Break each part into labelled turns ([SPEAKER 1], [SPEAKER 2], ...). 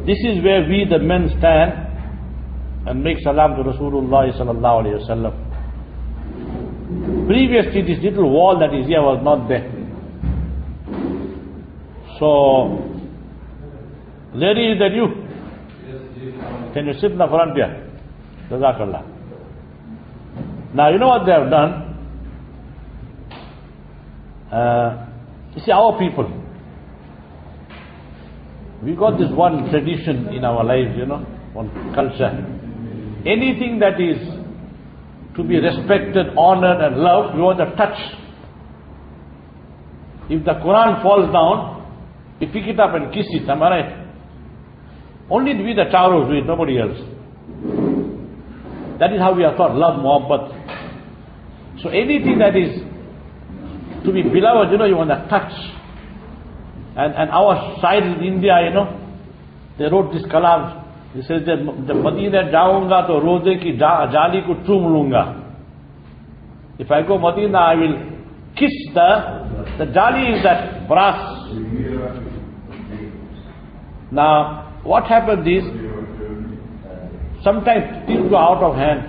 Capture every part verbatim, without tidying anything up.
[SPEAKER 1] This is where we the men stand and make salam to Rasulullah sallallahu alayhi wa sallam. Previously this little wall that is here was not there. So, lady, is that you? Can you sit in the front here? Jazakallah. Now you know what they have done? Uh, you see, our people, we got this one tradition in our lives, you know, one culture. Anything that is to be respected, honored and loved, we want to touch. If the Quran falls down, we pick it up and kiss it, am I right? Only we the Charos do it, nobody else. That is how we are taught, love, muhabbat. So anything that is to be beloved, you know, you want to touch. And and our side in India, you know, they wrote this kalam. He says that the Madina jaunga to roze ki jali ko chum lunga. If I go Madina, I will kiss the the jali is that brass. Now, what happens is sometimes things go out of hand.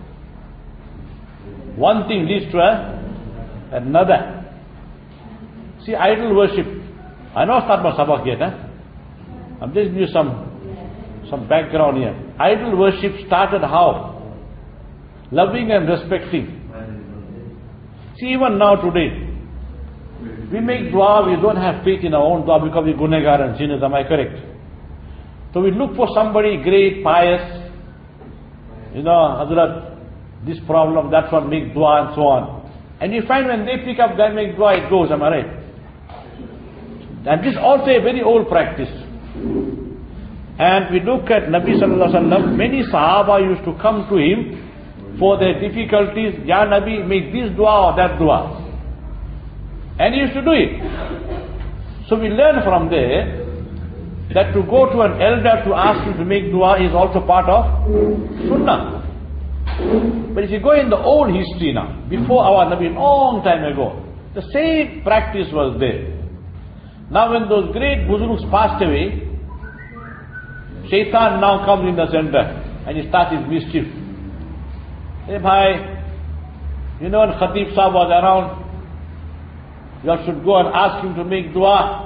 [SPEAKER 1] One thing leads to a, another. See, idol worship. I know it's not my sabak yet, eh? I'm just giving you some some background here. Idol worship started how? Loving and respecting. See, even now today, we make dua, we don't have faith in our own dua because we gunegar and sinners, am I correct? So we look for somebody great, pious, you know, Hazrat, this problem, that one, make dua and so on. And you find when they pick up, they make dua, it goes, am I right? And this is also a very old practice. And we look at Nabi sallallahu alaihi wasallam, many Sahaba used to come to him for their difficulties. Ya Nabi, make this dua or that dua. And he used to do it. So we learn from there that to go to an elder to ask him to make dua is also part of Sunnah. But if you go in the old history now, before our Nabi, long time ago, the same practice was there. Now when those great Buzurugs passed away, Shaitan now comes in the center and he starts his mischief. Hey bhai, you know when Khatib Sahib was around, you should go and ask him to make dua.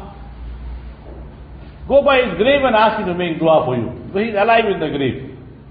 [SPEAKER 1] Go by his grave and ask him to make dua for you. So he's alive in the grave.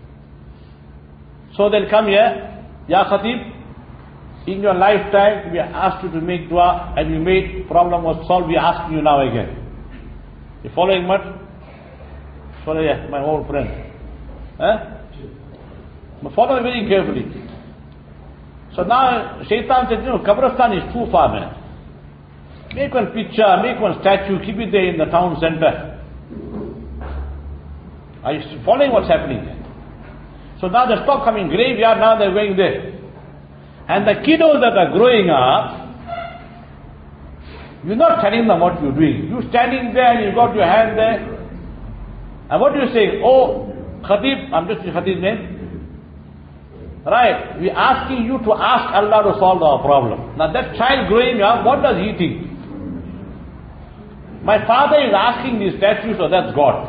[SPEAKER 1] So they'll come here, Ya Khatib, in your lifetime we asked you to make dua and you made, problem was solved, we ask you now again. You following much? Follow, yeah, my old friend. Huh? Follow very carefully. So now Shaitan said, you know, Kabristan is too far, man. Make one picture, make one statue, keep it there in the town center. Are you following what's happening there? So now they stop coming graveyard, now they're going there. And the kiddos that are growing up, you're not telling them what you're doing. You're standing there and you got your hand there. And what do you say? Oh, Khatib, I'm just Khatib's name. Right, we're asking you to ask Allah to solve our problem. Now that child growing up, what does he think? My father is asking these statues, so that's God.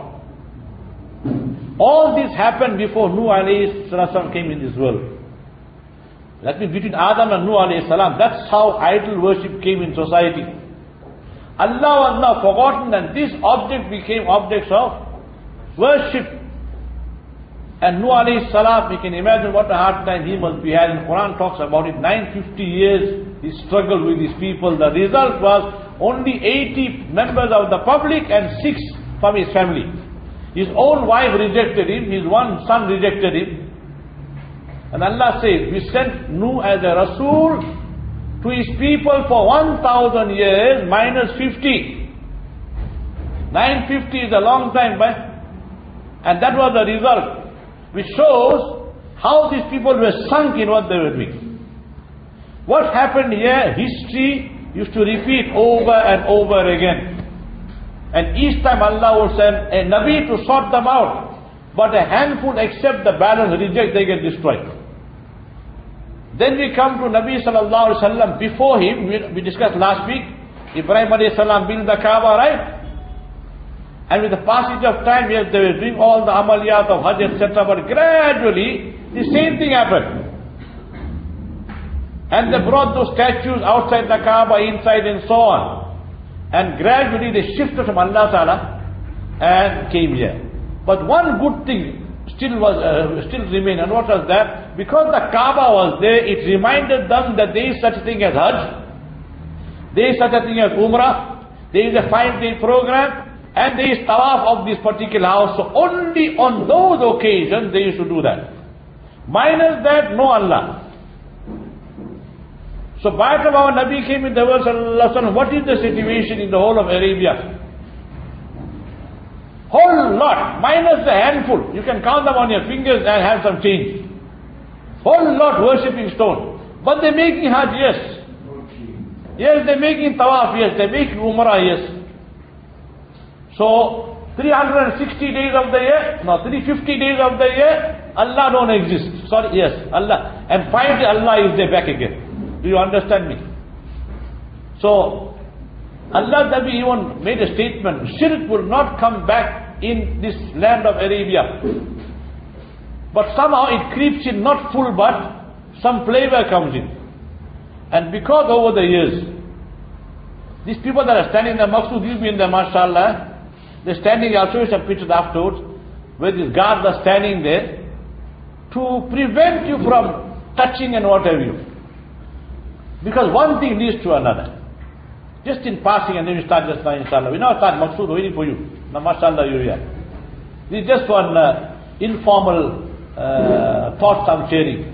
[SPEAKER 1] All this happened before Nuh alayhi salam came in this world. That means between Adam and Nuh alayhi salam, that's how idol worship came in society. Allah was now forgotten and this object became objects of worship. And Nuh alayhi salam, we can imagine what a hard time he must be having. Quran talks about it, nine hundred fifty years he struggled with his people. The result was only eighty members of the public and six from his family. His own wife rejected him, his one son rejected him. And Allah says, we sent Nuh as a Rasul to his people for one thousand years minus fifty. nine hundred fifty is a long time, but and that was the result. Which shows how these people were sunk in what they were doing. What happened here, history used to repeat over and over again. And each time Allah would send a Nabi to sort them out. But a handful accept the balance, reject, they get destroyed. Then we come to Nabi sallallahu alaihi wasallam. Before him, we, we discussed last week, Ibrahim alayhi salam built the Kaaba, right? And with the passage of time, yes, they were doing all the amaliyat of Hajj, et cetera. But gradually, the same thing happened. And they brought those statues outside the Kaaba, inside and so on. And gradually they shifted from Allah Ta'ala and came here. But one good thing still was uh, still remained. And what was that? Because the Kaaba was there, it reminded them that there is such a thing as Hajj, there is such a thing as Umrah, there is a five-day program, and there is tawaf of this particular house. So only on those occasions they used to do that. Minus that, no Allah. So by the time our Nabi came in the world, sallallahu alaihi wasallam, what is the situation in the whole of Arabia? Whole lot, minus the handful. You can count them on your fingers and have some change. Whole lot worshipping stone. But they're making Hajj, yes. Yes, they're making tawaf, yes. They're making Umrah, yes. So, three hundred sixty days of the year, no, three hundred fifty days of the year, Allah don't exist. Sorry, yes, Allah. And finally Allah is there back again. Do you understand me? So, Allah Nabi even made a statement, shirk will not come back in this land of Arabia. But somehow it creeps in, not full, but some flavor comes in. And because over the years, these people that are standing in the Maqsood, you've been there, mashallah, they're standing, I'll show you some pictures afterwards, where these guards are standing there to prevent you from touching and what have you. Because one thing leads to another. Just in passing, and then we start just now, inshallah. We now start Maqsood waiting for you. Now, mashallah, you're here. This is just one uh, informal uh, thoughts I'm sharing.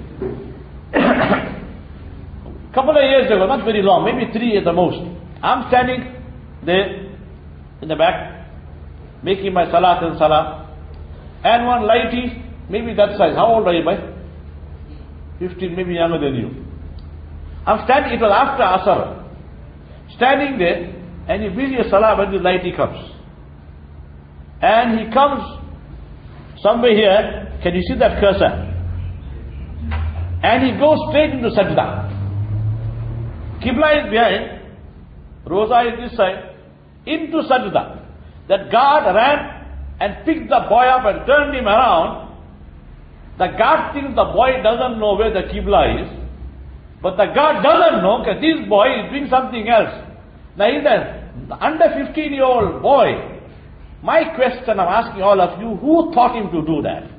[SPEAKER 1] Couple of years ago, not very long, maybe three at the most, I'm standing there in the back, making my salat and salah, and one lighty, maybe that size. How old are you, boy? fifteen, maybe younger than you. I'm standing, it was after Asr, standing there, and you busy your salah when the lighty comes. And he comes somewhere here, can you see that cursor? And he goes straight into sajda. Qibla is behind, Rosa is this side, into sajda. That guard ran and picked the boy up and turned him around. The guard thinks the boy doesn't know where the Qibla is, but the guard doesn't know because this boy is doing something else. Now he's an under fifteen year old boy. My question I'm asking all of you, who taught him to do that?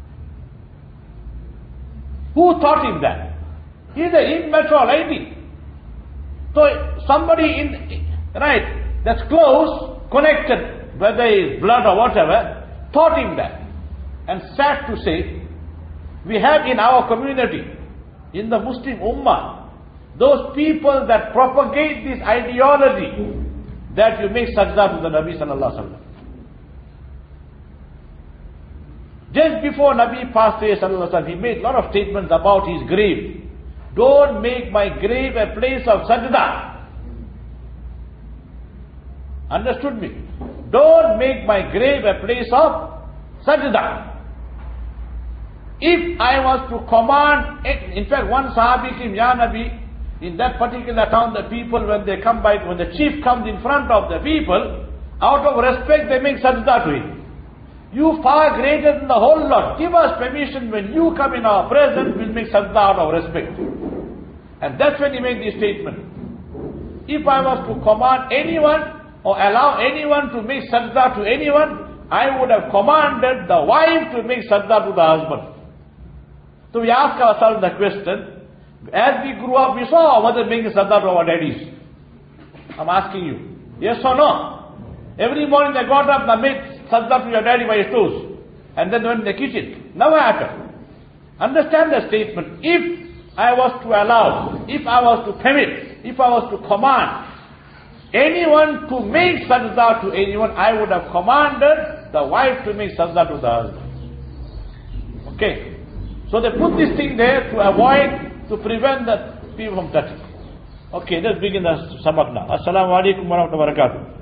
[SPEAKER 1] Who taught him that? He's an immature lady. So somebody in, right, that's close, connected, whether it's blood or whatever, taught him that. And sad to say, we have in our community, in the Muslim Ummah, those people that propagate this ideology that you make sajda to the Nabi sallallahu alaihi wasallam. Just before Nabi passed away sallallahu alaihi wasallam, he made a lot of statements about his grave. Don't make my grave a place of sajda. Understood me? Don't make my grave a place of sajda. If I was to command, in fact one Sahabi came, Ya Nabi, in that particular town the people when they come by, when the chief comes in front of the people, out of respect they make sajda to him. You far greater than the whole lot, give us permission when you come in our presence, we'll make sajda out of respect. And that's when he made this statement. If I was to command anyone or allow anyone to make sajda to anyone, I would have commanded the wife to make sajda to the husband. So we ask ourselves the question, as we grew up, we saw our mother making sajda to our daddies. I'm asking you, yes or no? Every morning they got up and made sajda to your daddy by his toes. And then went in the kitchen. Never happened. Understand the statement. If I was to allow, if I was to permit, if I was to command anyone to make sajda to anyone, I would have commanded the wife to make sajda to the husband. Okay. So they put this thing there to avoid, to prevent the people from touching. Okay, let's begin the sabak now. Assalamu alaikum wa rahmatullahi wa barakatuh.